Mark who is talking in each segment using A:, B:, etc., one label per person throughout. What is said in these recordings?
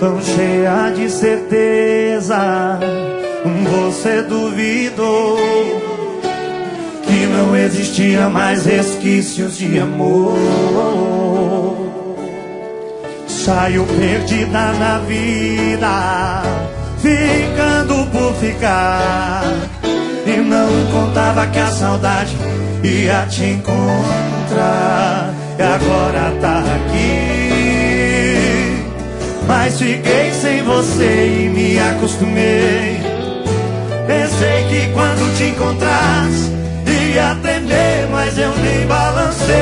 A: tão cheia de certeza, você duvidou que não existia mais resquícios de amor. Saiu perdida na vida, ficando por ficar, e não contava que a saudade ia te encontrar. E agora tá aqui, mas fiquei sem você e me acostumei. Pensei que quando te encontrasse ia tremer, mas eu nem balancei.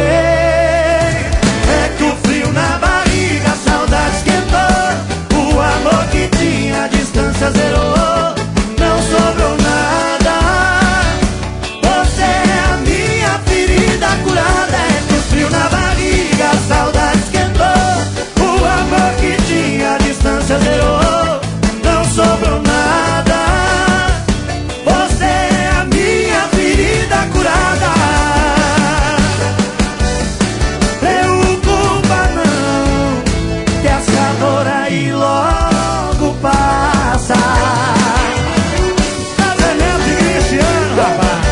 A: É que o frio na barriga, a saudade esquentou, o amor que tinha, a distância zerou. Não sobrou nada, você é a minha ferida curada. É que o frio na barriga, a saudade esquentou, o amor que tinha, a distância zerou. Não sobrou nada, você é a minha ferida curada. Preocupa não, que essa dor aí logo passa. Tá Neto e Cristiano, rapaz.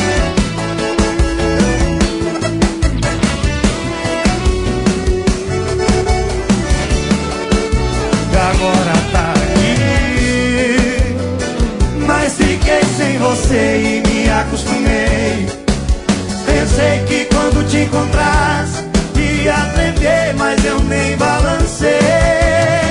A: E agora tá aqui, mas fiquei sem você e me acostumei. Pensei que quando te encontrasse ia tremer, mas eu nem balancei.